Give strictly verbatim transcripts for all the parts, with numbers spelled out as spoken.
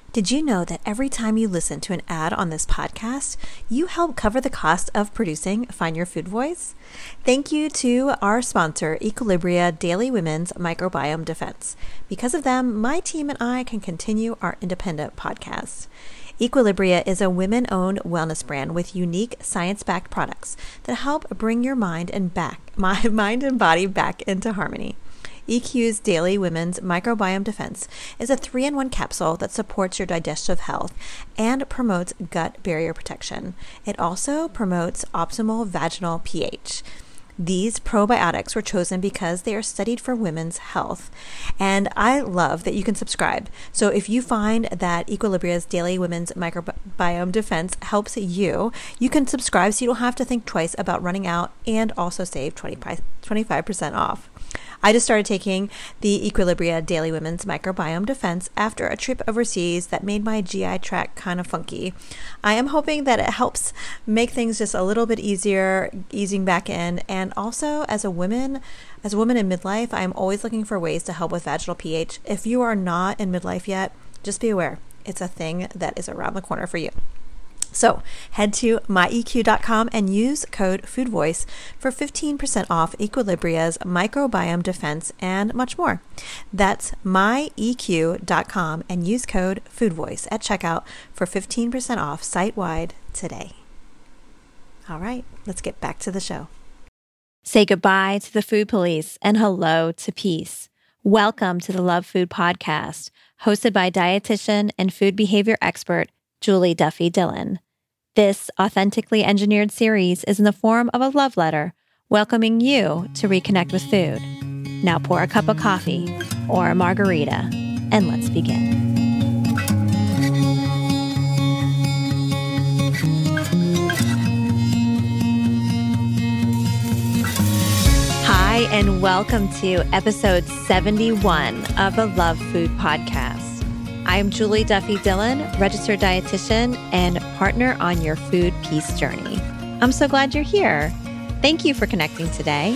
Did you know that every time you listen to an ad on this podcast, you help cover the cost of producing Find Your Food Voice? Thank you to our sponsor, Equilibria Daily Women's Microbiome Defense. Because of them, my team and I can continue our independent podcast. Equilibria is a women-owned wellness brand with unique science-backed products that help bring your mind and back, my mind and body back into harmony. E Q's Daily Women's Microbiome Defense is a three in one capsule that supports your digestive health and promotes gut barrier protection. It also promotes optimal vaginal pH. These probiotics were chosen because they are studied for women's health. And I love that you can subscribe. So if you find that Equilibria's Daily Women's Microbiome Defense helps you, you can subscribe so you don't have to think twice about running out and also save twenty-five percent off. I just started taking the Equilibria Daily Women's Microbiome Defense after a trip overseas that made my G I tract kind of funky. I am hoping that it helps make things just a little bit easier, easing back in. And also, as a woman, as a woman in midlife, I'm always looking for ways to help with vaginal pH. If you are not in midlife yet, just be aware. It's a thing that is around the corner for you. So head to my E Q dot com and use code FoodVoice for fifteen percent off Equilibria's Microbiome Defense and much more. That's my E Q dot com and use code FoodVoice at checkout for fifteen percent off site-wide today. All right, let's get back to the show. Say goodbye to the food police and hello to peace. Welcome to the Love Food Podcast, hosted by dietitian and food behavior expert Julie Duffy Dillon. This authentically engineered series is in the form of a love letter, welcoming you to reconnect with food. Now pour a cup of coffee or a margarita, and let's begin. Hi, and welcome to episode seventy-one of the Love Food Podcast. I am Julie Duffy Dillon, registered dietitian and partner on your food peace journey. I'm so glad you're here. Thank you for connecting today.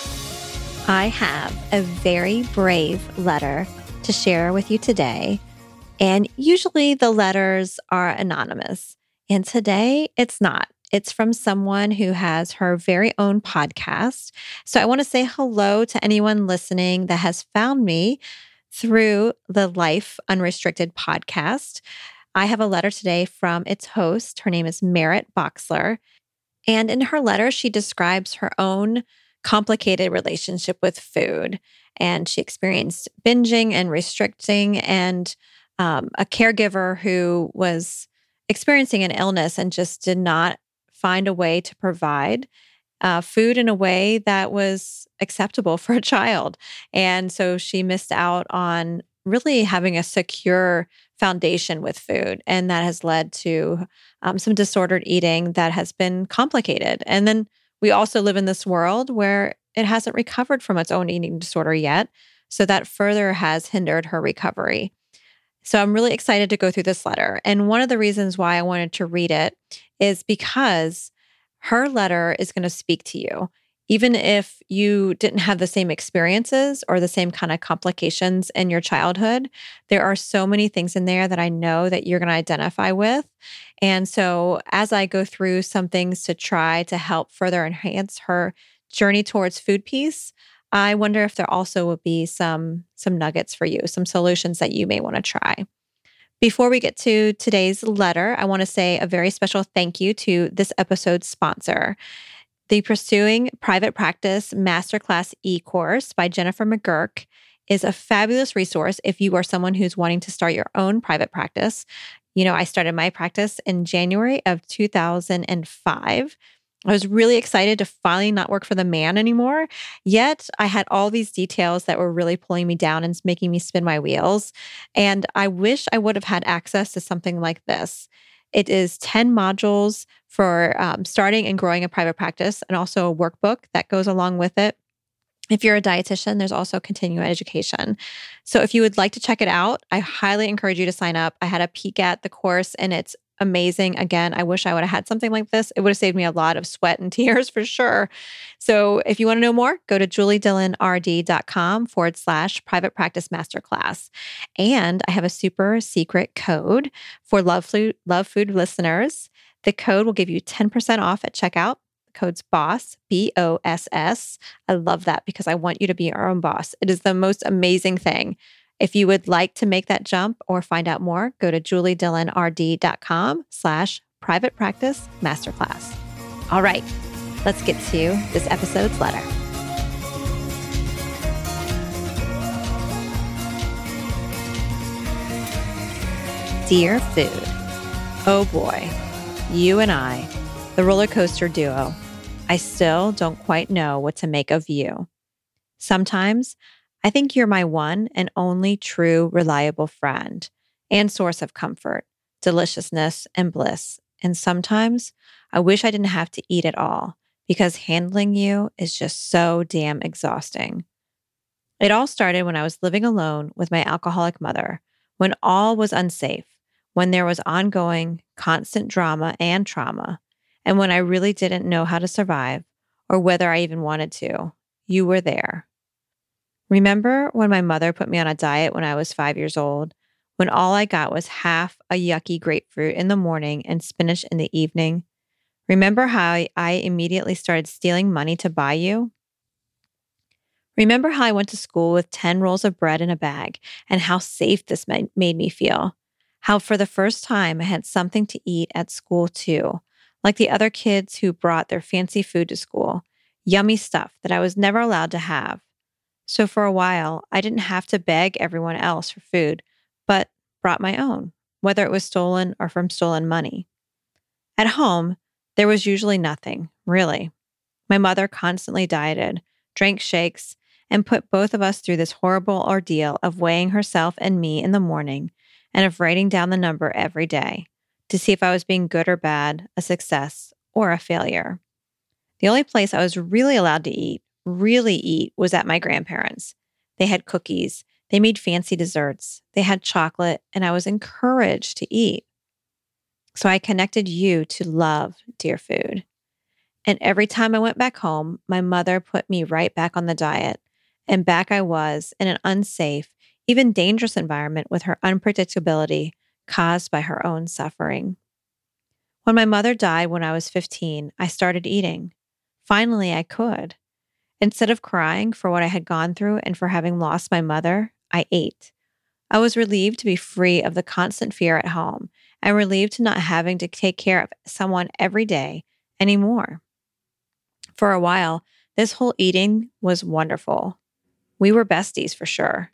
I have a very brave letter to share with you today. And usually the letters are anonymous. And today it's not. It's from someone who has her very own podcast. So I want to say hello to anyone listening that has found me through the Life Unrestricted podcast. I have a letter today from its host. Her name is Merritt Boxler. And in her letter, she describes her own complicated relationship with food. And she experienced binging and restricting and um, a caregiver who was experiencing an illness and just did not find a way to provide Uh, food in a way that was acceptable for a child. And so she missed out on really having a secure foundation with food. And that has led to um, some disordered eating that has been complicated. And then we also live in this world where it hasn't recovered from its own eating disorder yet. So that further has hindered her recovery. So I'm really excited to go through this letter. And one of the reasons why I wanted to read it is because her letter is going to speak to you. Even if you didn't have the same experiences or the same kind of complications in your childhood, there are so many things in there that I know that you're going to identify with. And so as I go through some things to try to help further enhance her journey towards food peace, I wonder if there also would be some, some nuggets for you, some solutions that you may want to try. Before we get to today's letter, I want to say a very special thank you to this episode's sponsor. The Pursuing Private Practice Masterclass e-course by Jennifer McGurk is a fabulous resource if you are someone who's wanting to start your own private practice. You know, I started my practice in January of two thousand five. I was really excited to finally not work for the man anymore, yet I had all these details that were really pulling me down and making me spin my wheels. And I wish I would have had access to something like this. It is ten modules for um, starting and growing a private practice, and also a workbook that goes along with it. If you're a dietitian, there's also continuing education. So if you would like to check it out, I highly encourage you to sign up. I had a peek at the course and it's amazing. Again, I wish I would have had something like this. It would have saved me a lot of sweat and tears for sure. So if you want to know more, go to juliedillonrd.com forward slash private practice masterclass. And I have a super secret code for Love Food, Love Food listeners. The code will give you ten percent off at checkout. The code's BOSS, B O S S. I love that because I want you to be your own boss. It is the most amazing thing. If you would like to make that jump or find out more, go to juliedillonrd.com slash private practice masterclass. All right, let's get to this episode's letter. Dear Food, oh boy, you and I, the roller coaster duo, I still don't quite know what to make of you. Sometimes I think you're my one and only true reliable friend and source of comfort, deliciousness, and bliss. And sometimes I wish I didn't have to eat at all because handling you is just so damn exhausting. It all started when I was living alone with my alcoholic mother, when all was unsafe, when there was ongoing, constant drama and trauma, and when I really didn't know how to survive or whether I even wanted to. You were there. Remember when my mother put me on a diet when I was five years old, when all I got was half a yucky grapefruit in the morning and spinach in the evening? Remember how I immediately started stealing money to buy you? Remember how I went to school with ten rolls of bread in a bag and how safe this made me feel? How for the first time I had something to eat at school too, like the other kids who brought their fancy food to school, yummy stuff that I was never allowed to have. So for a while, I didn't have to beg everyone else for food, but brought my own, whether it was stolen or from stolen money. At home, there was usually nothing, really. My mother constantly dieted, drank shakes, and put both of us through this horrible ordeal of weighing herself and me in the morning and of writing down the number every day to see if I was being good or bad, a success or a failure. The only place I was really allowed to eat really eat was at my grandparents'. They had cookies, they made fancy desserts, they had chocolate, and I was encouraged to eat. So I connected you to love, dear food. And every time I went back home, my mother put me right back on the diet, and back I was in an unsafe, even dangerous environment with her unpredictability caused by her own suffering. When my mother died when I was fifteen, I started eating. Finally, I could. Instead of crying for what I had gone through and for having lost my mother, I ate. I was relieved to be free of the constant fear at home and relieved to not having to take care of someone every day anymore. For a while, this whole eating was wonderful. We were besties for sure.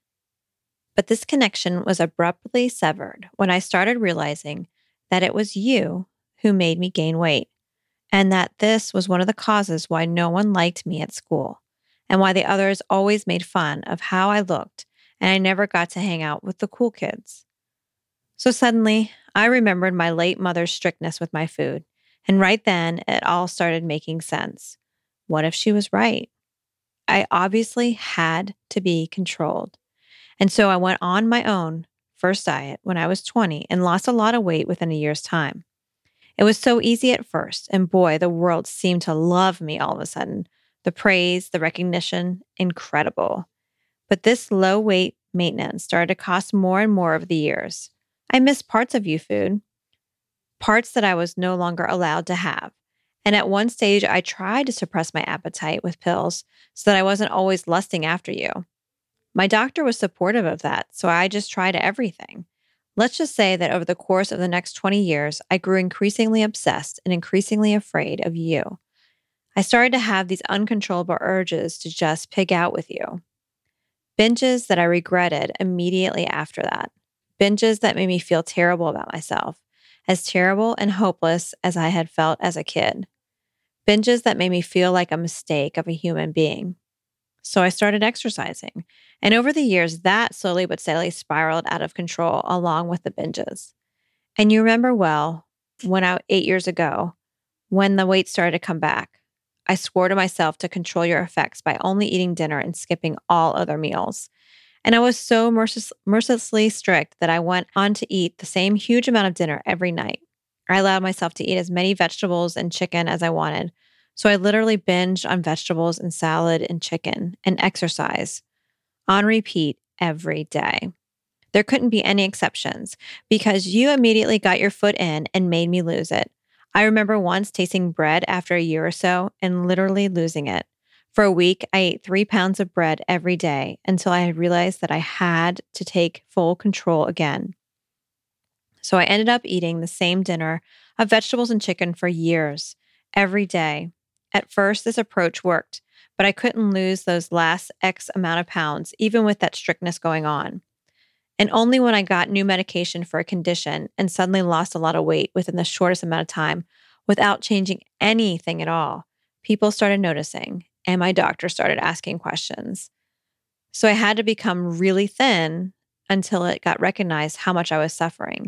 But this connection was abruptly severed when I started realizing that it was you who made me gain weight, and that this was one of the causes why no one liked me at school, and why the others always made fun of how I looked, and I never got to hang out with the cool kids. So suddenly, I remembered my late mother's strictness with my food, and right then, it all started making sense. What if she was right? I obviously had to be controlled. And so I went on my own first diet when I was twenty and lost a lot of weight within a year's time. It was so easy at first, and boy, the world seemed to love me all of a sudden. The praise, the recognition, incredible. But this low weight maintenance started to cost more and more over the years. I missed parts of you food, parts that I was no longer allowed to have. And at one stage, I tried to suppress my appetite with pills so that I wasn't always lusting after you. My doctor was supportive of that, so I just tried everything. Let's just say that over the course of the next twenty years, I grew increasingly obsessed and increasingly afraid of you. I started to have these uncontrollable urges to just pig out with you. Binges that I regretted immediately after that. Binges that made me feel terrible about myself, as terrible and hopeless as I had felt as a kid. Binges that made me feel like a mistake of a human being. So I started exercising. And over the years, that slowly but steadily spiraled out of control along with the binges. And you remember well, when I, eight years ago, when the weight started to come back, I swore to myself to control your effects by only eating dinner and skipping all other meals. And I was so mercil- mercilessly strict that I went on to eat the same huge amount of dinner every night. I allowed myself to eat as many vegetables and chicken as I wanted. So I literally binged on vegetables and salad and chicken and exercise on repeat every day. There couldn't be any exceptions because you immediately got your foot in and made me lose it. I remember once tasting bread after a year or so and literally losing it. For a week, I ate three pounds of bread every day until I realized that I had to take full control again. So I ended up eating the same dinner of vegetables and chicken for years, every day. At first, this approach worked, but I couldn't lose those last X amount of pounds, even with that strictness going on. And only when I got new medication for a condition and suddenly lost a lot of weight within the shortest amount of time, without changing anything at all, people started noticing, and my doctor started asking questions. So I had to become really thin until it got recognized how much I was suffering.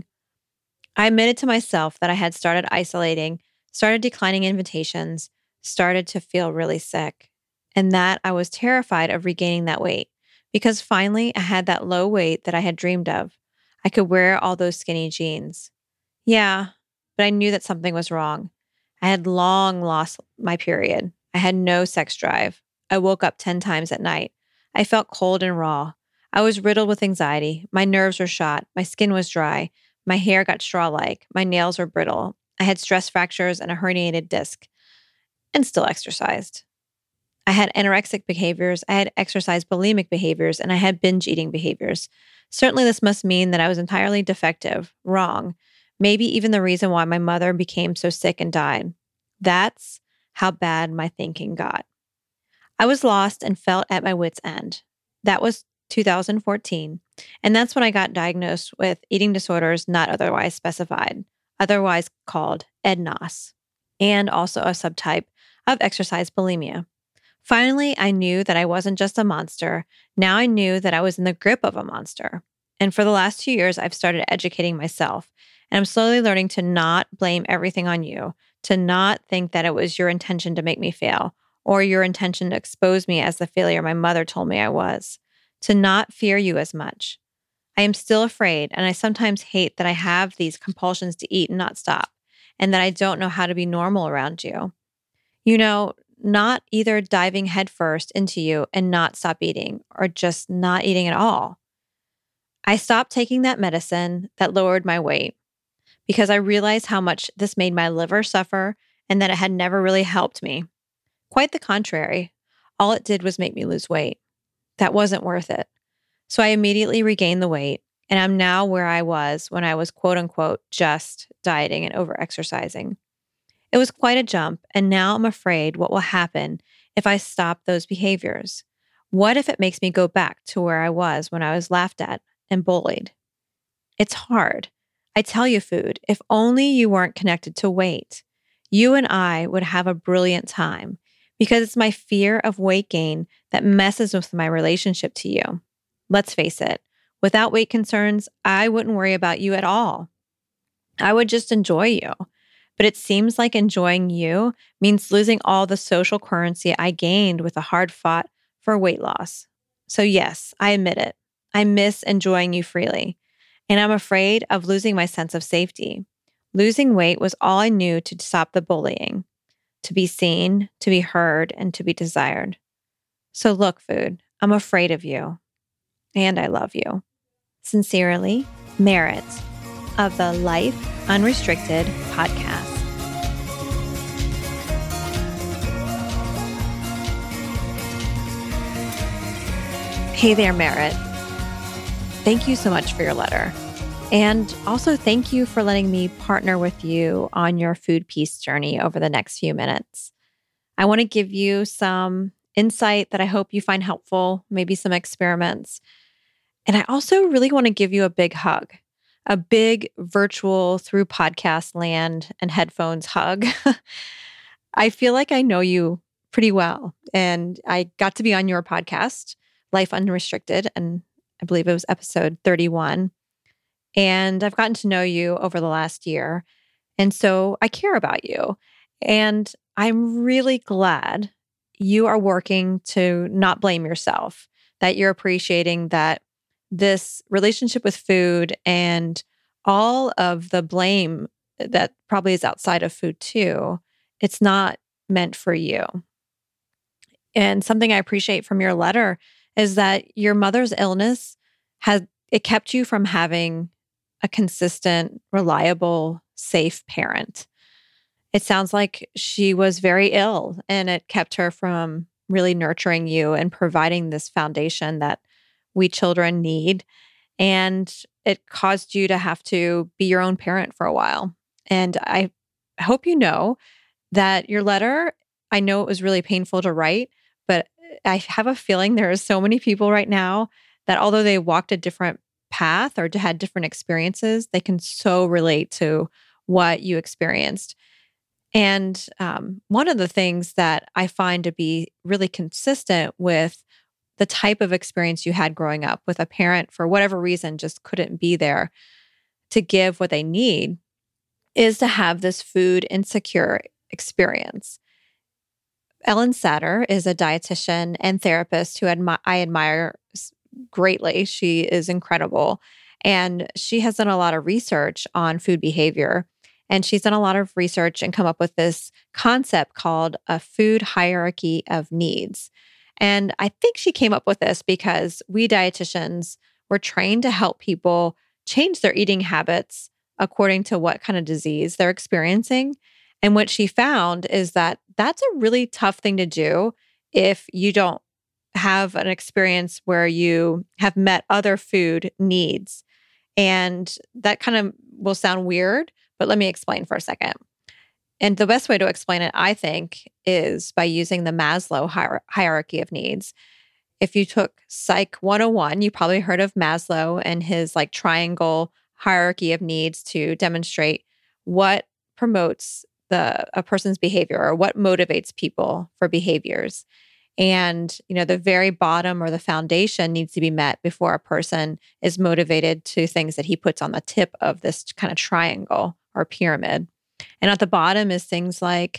I admitted to myself that I had started isolating, started declining invitations, started to feel really sick, and that I was terrified of regaining that weight because finally I had that low weight that I had dreamed of. I could wear all those skinny jeans. Yeah, but I knew that something was wrong. I had long lost my period. I had no sex drive. I woke up ten times at night. I felt cold and raw. I was riddled with anxiety. My nerves were shot. My skin was dry. My hair got straw-like. My nails were brittle. I had stress fractures and a herniated disc, and still exercised. I had anorexic behaviors. I had exercise bulimic behaviors, and I had binge eating behaviors. Certainly this must mean that I was entirely defective, wrong, maybe even the reason why my mother became so sick and died. That's how bad my thinking got. I was lost and felt at my wit's end. That was two thousand fourteen, and that's when I got diagnosed with eating disorders not otherwise specified, otherwise called E D N O S, and also a subtype of exercise bulimia. Finally, I knew that I wasn't just a monster. Now I knew that I was in the grip of a monster. And for the last two years, I've started educating myself, and I'm slowly learning to not blame everything on you, to not think that it was your intention to make me fail, or your intention to expose me as the failure my mother told me I was, to not fear you as much. I am still afraid, and I sometimes hate that I have these compulsions to eat and not stop, and that I don't know how to be normal around you. You know, not either diving headfirst into you and not stop eating, or just not eating at all. I stopped taking that medicine that lowered my weight because I realized how much this made my liver suffer and that it had never really helped me. Quite the contrary. All it did was make me lose weight. That wasn't worth it. So I immediately regained the weight, and I'm now where I was when I was quote unquote just dieting and over-exercising. It was quite a jump, and now I'm afraid what will happen if I stop those behaviors. What if it makes me go back to where I was when I was laughed at and bullied? It's hard. I tell you, food, if only you weren't connected to weight, you and I would have a brilliant time, because it's my fear of weight gain that messes with my relationship to you. Let's face it, without weight concerns, I wouldn't worry about you at all. I would just enjoy you. But it seems like enjoying you means losing all the social currency I gained with a hard fought for weight loss. So yes, I admit it. I miss enjoying you freely. And I'm afraid of losing my sense of safety. Losing weight was all I knew to stop the bullying, to be seen, to be heard, and to be desired. So look, food, I'm afraid of you. And I love you. Sincerely, Merit of the Life Unrestricted podcast. Hey there, Merit. Thank you so much for your letter. And also thank you for letting me partner with you on your food peace journey over the next few minutes. I want to give you some insight that I hope you find helpful, maybe some experiments. And I also really want to give you a big hug, a big virtual through podcast land and headphones hug. I feel like I know you pretty well. And I got to be on your podcast, Life Unrestricted, and I believe it was episode thirty-one. And I've gotten to know you over the last year. And so I care about you. And I'm really glad you are working to not blame yourself, that you're appreciating that this relationship with food and all of the blame that probably is outside of food too, it's not meant for you. And something I appreciate from your letter is that your mother's illness has it kept you from having a consistent, reliable, safe parent. It sounds like she was very ill and it kept her from really nurturing you and providing this foundation that we children need. And it caused you to have to be your own parent for a while. And I hope you know that your letter, I know it was really painful to write, but I have a feeling there are so many people right now that although they walked a different path or had different experiences, they can so relate to what you experienced. And um, one of the things that I find to be really consistent with the type of experience you had growing up with a parent, for whatever reason, just couldn't be there to give what they need, is to have this food insecure experience. Ellen Satter is a dietitian and therapist who admi- I admire greatly. She is incredible. And she has done a lot of research on food behavior. And she's done a lot of research and come up with this concept called a food hierarchy of needs. And I think she came up with this because we dietitians were trained to help people change their eating habits according to what kind of disease they're experiencing. And what she found is that that's a really tough thing to do if you don't have an experience where you have met other food needs. And that kind of will sound weird, but let me explain for a second. And the best way to explain it, I think, is by using the Maslow hier- hierarchy of needs. If you took Psych one oh one, you probably heard of Maslow and his like triangle hierarchy of needs to demonstrate what promotes the a person's behavior or what motivates people for behaviors. And, you know, the very bottom or the foundation needs to be met before a person is motivated to things that he puts on the tip of this kind of triangle or pyramid. And at the bottom is things like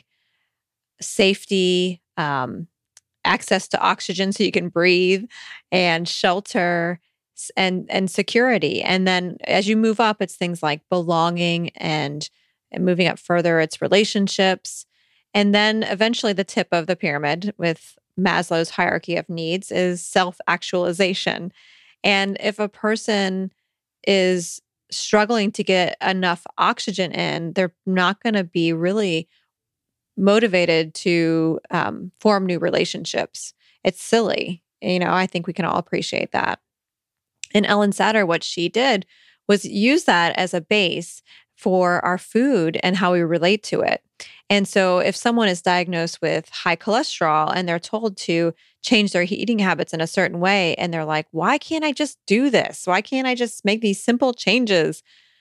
safety, um, access to oxygen so you can breathe, and shelter and, and security. And then as you move up, it's things like belonging, and, and moving up further, it's relationships. And then eventually the tip of the pyramid with Maslow's hierarchy of needs is self-actualization. And if a person is struggling to get enough oxygen in, they're not going to be really motivated to um, form new relationships. It's silly. You know, I think we can all appreciate that. And Ellen Satter, what she did was use that as a base for our food and how we relate to it. And so if someone is diagnosed with high cholesterol and they're told to change their eating habits in a certain way, and they're like, why can't I just do this? Why can't I just make these simple changes?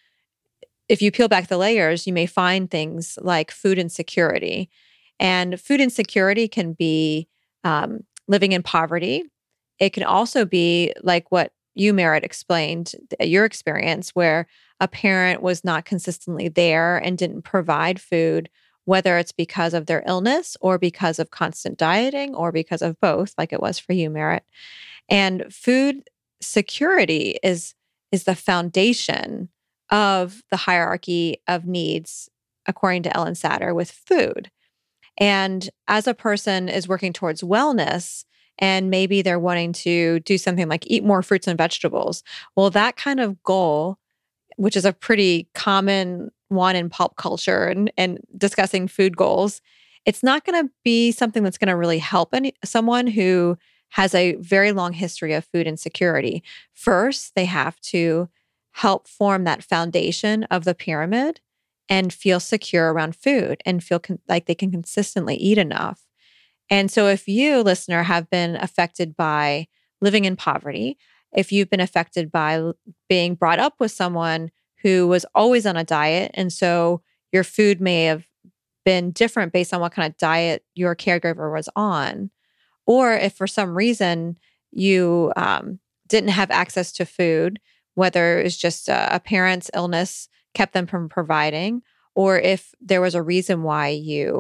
If you peel back the layers, you may find things like food insecurity. And food insecurity can be um, living in poverty. It can also be like what you, Merritt, explained, your experience where a parent was not consistently there and didn't provide food, whether it's because of their illness or because of constant dieting or because of both, like it was for you, Merritt. And food security is, is the foundation of the hierarchy of needs, according to Ellen Satter, with food. And as a person is working towards wellness, and maybe they're wanting to do something like eat more fruits and vegetables, well, that kind of goal, which is a pretty common one in pop culture and, and discussing food goals, it's not going to be something that's going to really help any, someone who has a very long history of food insecurity. First, they have to help form that foundation of the pyramid and feel secure around food and feel con- like they can consistently eat enough. And so if you, listener, have been affected by living in poverty, if you've been affected by being brought up with someone who was always on a diet, and so your food may have been different based on what kind of diet your caregiver was on, or if for some reason you um, didn't have access to food, whether it's just a, a parent's illness kept them from providing, or if there was a reason why you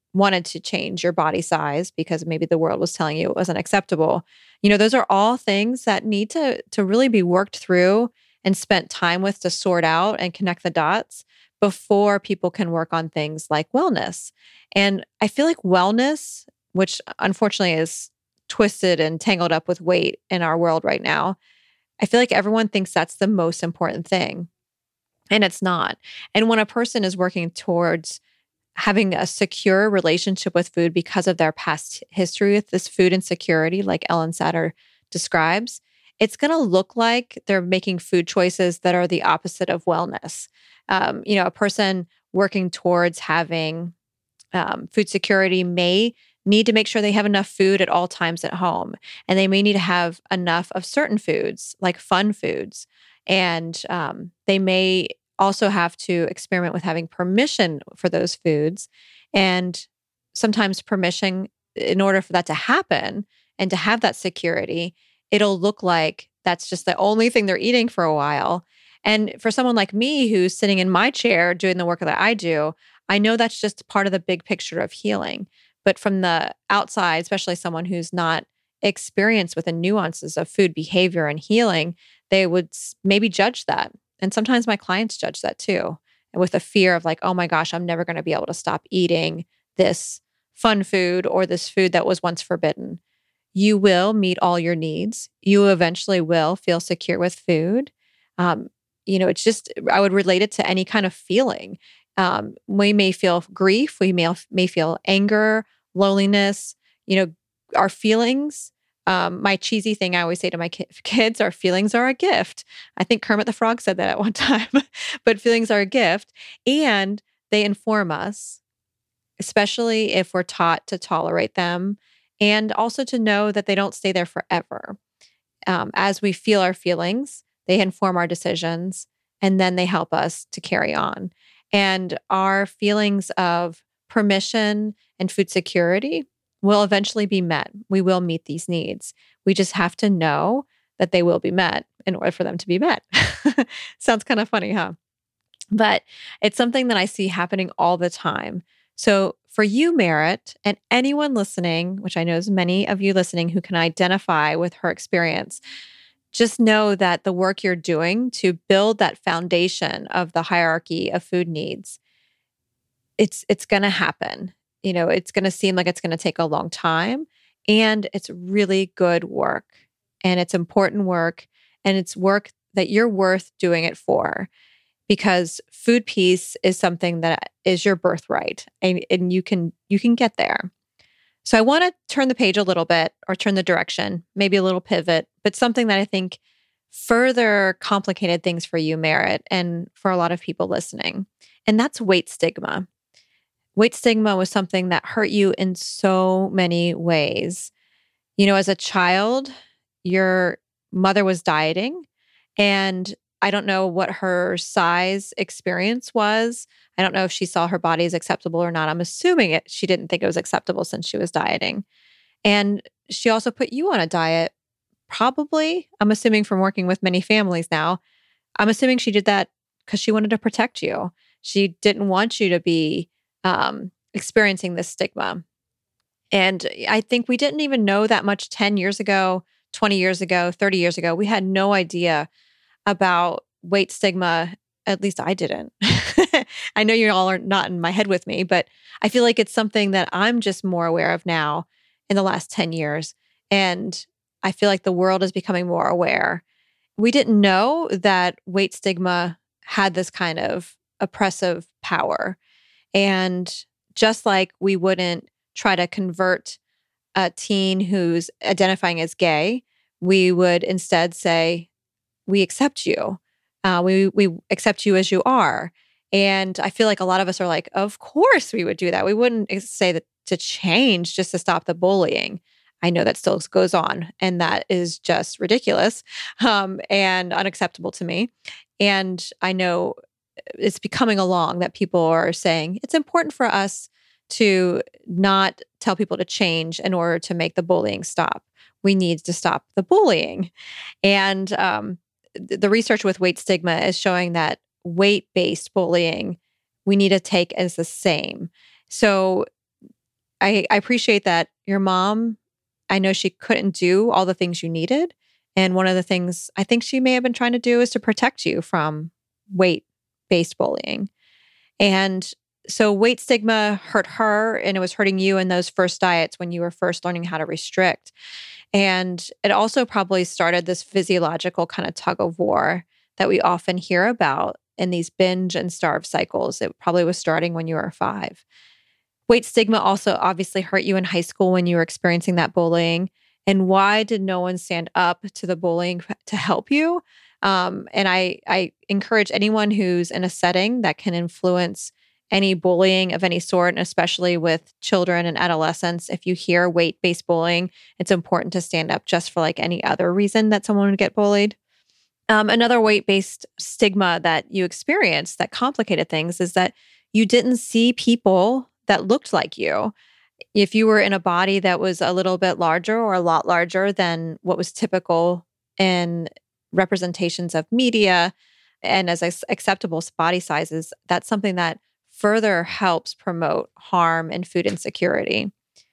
wanted to change your body size because maybe the world was telling you it wasn't acceptable. You know, those are all things that need to to really be worked through and spent time with to sort out and connect the dots before people can work on things like wellness. And I feel like wellness, which unfortunately is twisted and tangled up with weight in our world right now, I feel like everyone thinks that's the most important thing. And it's not. And when a person is working towards having a secure relationship with food because of their past history with this food insecurity, like Ellen Satter describes, it's going to look like they're making food choices that are the opposite of wellness. Um, you know, a person working towards having um, food security may need to make sure they have enough food at all times at home. And they may need to have enough of certain foods, like fun foods. And um, they may also have to experiment with having permission for those foods. And sometimes permission, in order for that to happen and to have that security, it'll look like that's just the only thing they're eating for a while. And for someone like me who's sitting in my chair doing the work that I do, I know that's just part of the big picture of healing. But from the outside, especially someone who's not experienced with the nuances of food behavior and healing, they would maybe judge that. And sometimes my clients judge that too, with a fear of like, oh my gosh, I'm never going to be able to stop eating this fun food or this food that was once forbidden. You will meet all your needs. You eventually will feel secure with food. Um, you know, it's just, I would relate it to any kind of feeling. Um, we may feel grief. We may, may feel anger, loneliness, you know, our feelings. Um, my cheesy thing I always say to my ki- kids, our feelings are a gift. I think Kermit the Frog said that at one time, but feelings are a gift and they inform us, especially if we're taught to tolerate them and also to know that they don't stay there forever. Um, as we feel our feelings, they inform our decisions and then they help us to carry on. And our feelings of permission and food security will eventually be met. We will meet these needs. We just have to know that they will be met in order for them to be met. Sounds kind of funny, huh? But it's something that I see happening all the time. So for you, Merritt, and anyone listening, which I know is many of you listening who can identify with her experience, just know that the work you're doing to build that foundation of the hierarchy of food needs, it's it's going to happen. You know, it's going to seem like it's going to take a long time, and it's really good work, and it's important work, and it's work that you're worth doing it for, because food peace is something that is your birthright, and, and you can you can get there. So I want to turn the page a little bit, or turn the direction, maybe a little pivot, but something that I think further complicated things for you, Merritt, and for a lot of people listening, and that's weight stigma. Weight stigma was something that hurt you in so many ways. You know, as a child, your mother was dieting, and I don't know what her size experience was. I don't know if she saw her body as acceptable or not. I'm assuming it. She didn't think it was acceptable since she was dieting. And she also put you on a diet, probably, I'm assuming from working with many families now, I'm assuming she did that because she wanted to protect you. She didn't want you to be um, experiencing this stigma. And I think we didn't even know that much ten years ago, twenty years ago, thirty years ago. We had no idea about weight stigma. At least I didn't. I know you all are not in my head with me, but I feel like it's something that I'm just more aware of now in the last ten years. And I feel like the world is becoming more aware. We didn't know that weight stigma had this kind of oppressive power. And just like we wouldn't try to convert a teen who's identifying as gay, we would instead say, we accept you. Uh, we we accept you as you are. And I feel like a lot of us are like, of course we would do that. We wouldn't say that to change just to stop the bullying. I know that still goes on, and that is just ridiculous um, and unacceptable to me. And I know it's becoming along that people are saying it's important for us to not tell people to change in order to make the bullying stop. We need to stop the bullying. And um, th- the research with weight stigma is showing that weight-based bullying, we need to take as the same. So I, I appreciate that your mom, I know she couldn't do all the things you needed. And one of the things I think she may have been trying to do is to protect you from weight-based bullying. And so weight stigma hurt her, and it was hurting you in those first diets when you were first learning how to restrict. And it also probably started this physiological kind of tug of war that we often hear about in these binge and starve cycles. It probably was starting when you were five. Weight stigma also obviously hurt you in high school when you were experiencing that bullying. And why did no one stand up to the bullying to help you? Um, and I, I encourage anyone who's in a setting that can influence any bullying of any sort, and especially with children and adolescents, if you hear weight-based bullying, it's important to stand up just for like any other reason that someone would get bullied. Um, another weight-based stigma that you experienced that complicated things is that you didn't see people that looked like you. If you were in a body that was a little bit larger or a lot larger than what was typical in representations of media and as acceptable body sizes, that's something that further helps promote harm and food insecurity.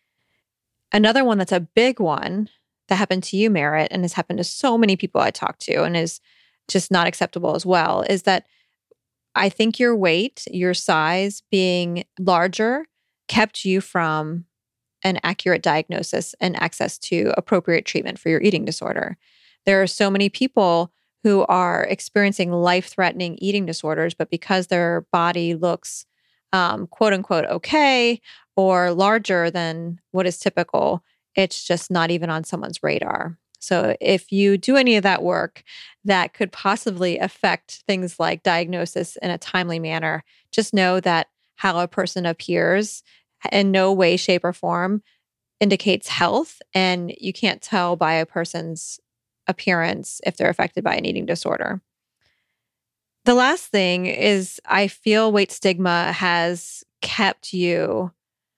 Another one that's a big one that happened to you, Merritt, and has happened to so many people I talk to and is just not acceptable as well, is that I think your weight, your size being larger kept you from an accurate diagnosis and access to appropriate treatment for your eating disorder. There are so many people who are experiencing life-threatening eating disorders, but because their body looks um, quote unquote okay or larger than what is typical, it's just not even on someone's radar. So if you do any of that work that could possibly affect things like diagnosis in a timely manner, just know that how a person appears in no way, shape, or form indicates health, and you can't tell by a person's appearance if they're affected by an eating disorder. The last thing is I feel weight stigma has kept you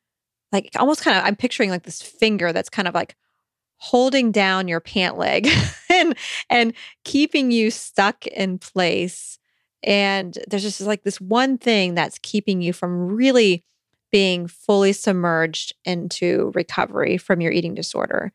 like almost kind of, I'm picturing like this finger that's kind of like holding down your pant leg and and keeping you stuck in place. And there's just like this one thing that's keeping you from really being fully submerged into recovery from your eating disorder.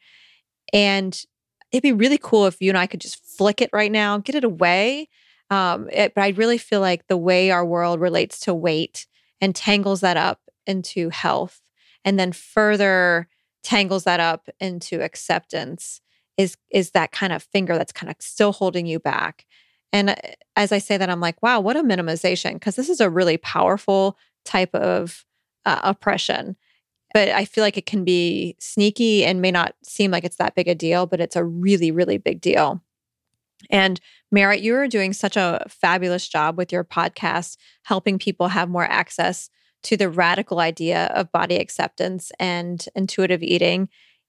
And it'd be really cool if you and I could just flick it right now, get it away. Um, it, but I really feel like the way our world relates to weight and tangles that up into health, and then further tangles that up into acceptance is is that kind of finger that's kind of still holding you back. And as I say that, I'm like, wow, what a minimization, because this is a really powerful type of uh, oppression. But I feel like it can be sneaky and may not seem like it's that big a deal, but it's a really, really big deal. And Merritt, you are doing such a fabulous job with your podcast, helping people have more access to the radical idea of body acceptance and intuitive eating.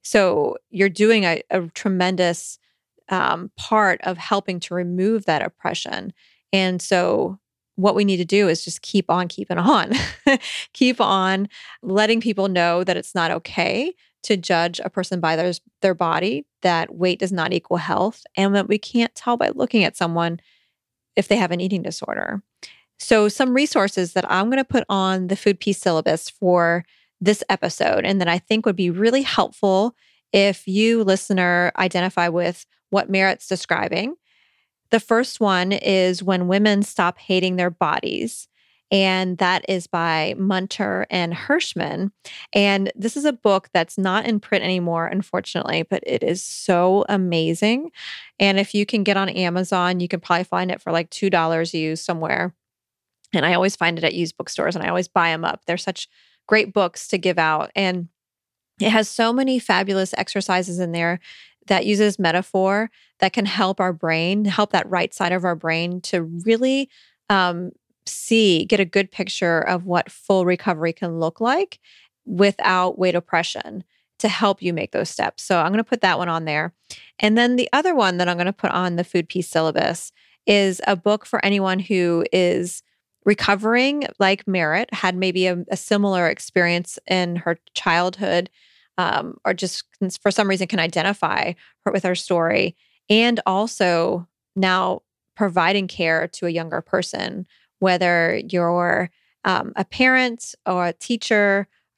So you're doing a, a tremendous um, part of helping to remove that oppression. And so what we need to do is just keep on keeping on, keep on letting people know that it's not okay to judge a person by their, their body, that weight does not equal health, and that we can't tell by looking at someone if they have an eating disorder. So some resources that I'm going to put on the Food Peace syllabus for this episode, and that I think would be really helpful if you, listener, identify with what Merritt's describing. The first one is When Women Stop Hating Their Bodies. And that is by Munter and Hirschman. And this is a book that's not in print anymore, unfortunately, but it is so amazing. And if you can get on Amazon, you can probably find it for like two dollars used somewhere. And I always find it at used bookstores, and I always buy them up. They're such great books to give out. And it has so many fabulous exercises in there that uses metaphor that can help our brain, help that right side of our brain to really um, see, get a good picture of what full recovery can look like without weight oppression to help you make those steps. So I'm going to put that one on there. And then the other one that I'm going to put on the Food Peace syllabus is a book for anyone who is recovering, like Merritt, had maybe a, a similar experience in her childhood, um, or just for some reason can identify her with her story, and also now providing care to a younger person, whether you're um, a parent or a teacher, a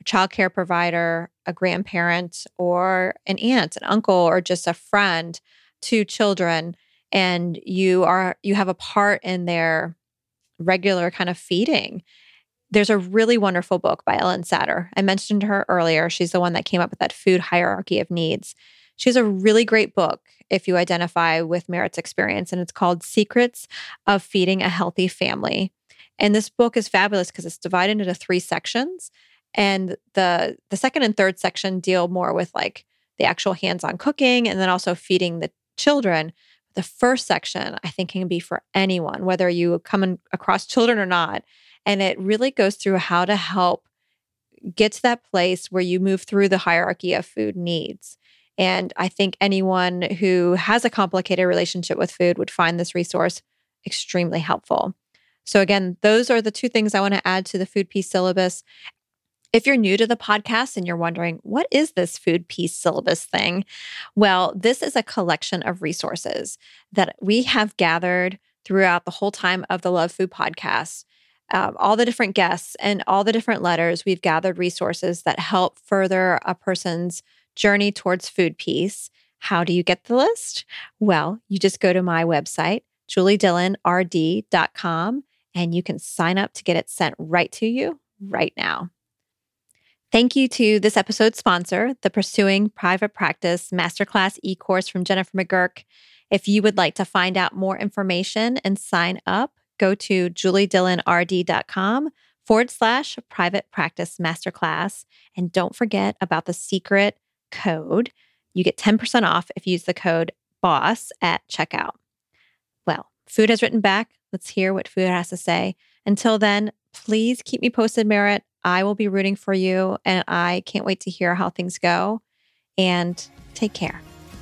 childcare provider, a grandparent, or an aunt, an uncle, or just a friend to children, and you are you have a part in their regular kind of feeding. There's a really wonderful book by Ellen Satter. I mentioned her earlier. She's the one that came up with that food hierarchy of needs. She has a really great book if you identify with Merritt's experience, and it's called Secrets of Feeding a Healthy Family. And this book is fabulous because it's divided into three sections. And the the second and third section deal more with like the actual hands-on cooking and then also feeding the children. The first section, I think, can be for anyone, whether you come in, across children or not. And it really goes through how to help get to that place where you move through the hierarchy of food needs. And I think anyone who has a complicated relationship with food would find this resource extremely helpful. So again, those are the two things I want to add to the Food Peace Syllabus. If you're new to the podcast and you're wondering, what is this Food Peace Syllabus thing? Well, this is a collection of resources that we have gathered throughout the whole time of the Love Food podcast. Um, all the different guests and all the different letters, we've gathered resources that help further a person's journey towards food peace. How do you get the list? Well, you just go to my website, julie dillon r d dot com, and you can sign up to get it sent right to you right now. Thank you to this episode's sponsor, the Pursuing Private Practice Masterclass e-course from Jennifer McGurk. If you would like to find out more information and sign up, go to julie dillon r d dot com forward slash private practice masterclass. And don't forget about the secret code. You get ten percent off if you use the code BOSS at checkout. Well, food has written back. Let's hear what food has to say. Until then, please keep me posted, Merritt. I will be rooting for you, and I can't wait to hear how things go. And take care.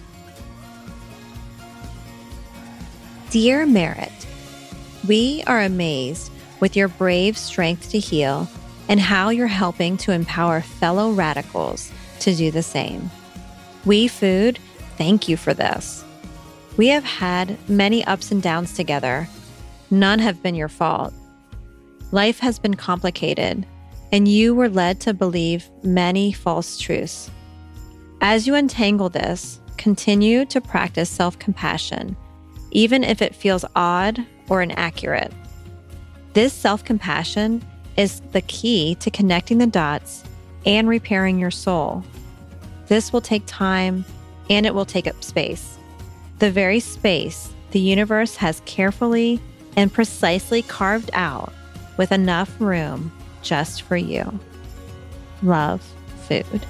Dear Merritt, we are amazed with your brave strength to heal and how you're helping to empower fellow radicals to do the same. We Food, thank you for this. We have had many ups and downs together. None have been your fault. Life has been complicated, and you were led to believe many false truths. As you untangle this, continue to practice self-compassion, even if it feels odd or inaccurate. This self-compassion is the key to connecting the dots and repairing your soul. This will take time, and it will take up space. The very space the universe has carefully and precisely carved out with enough room just for you. Love, Food.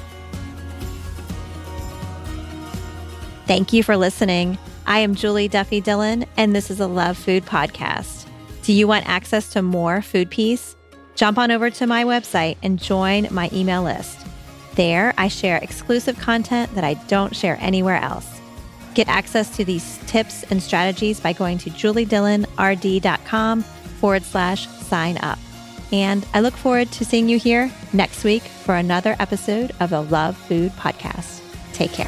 Thank you for listening. I am Julie Duffy Dillon, and this is a Love Food podcast. Do you want access to more Food Peace? Jump on over to my website and join my email list. There, I share exclusive content that I don't share anywhere else. Get access to these tips and strategies by going to julie dillon r d dot com forward slash sign up. And I look forward to seeing you here next week for another episode of the Love Food Podcast. Take care.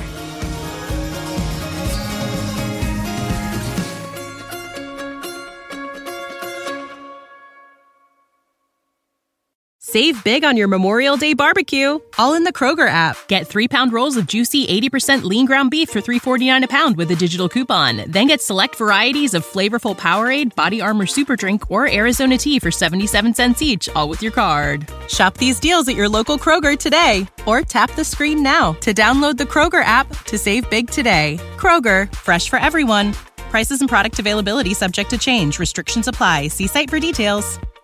Save big on your Memorial Day barbecue, all in the Kroger app. Get three-pound rolls of juicy eighty percent lean ground beef for three forty-nine a pound with a digital coupon. Then get select varieties of flavorful Powerade, Body Armor Super Drink, or Arizona tea for seventy-seven cents each, all with your card. Shop these deals at your local Kroger today, or tap the screen now to download the Kroger app to save big today. Kroger, fresh for everyone. Prices and product availability subject to change. Restrictions apply. See site for details.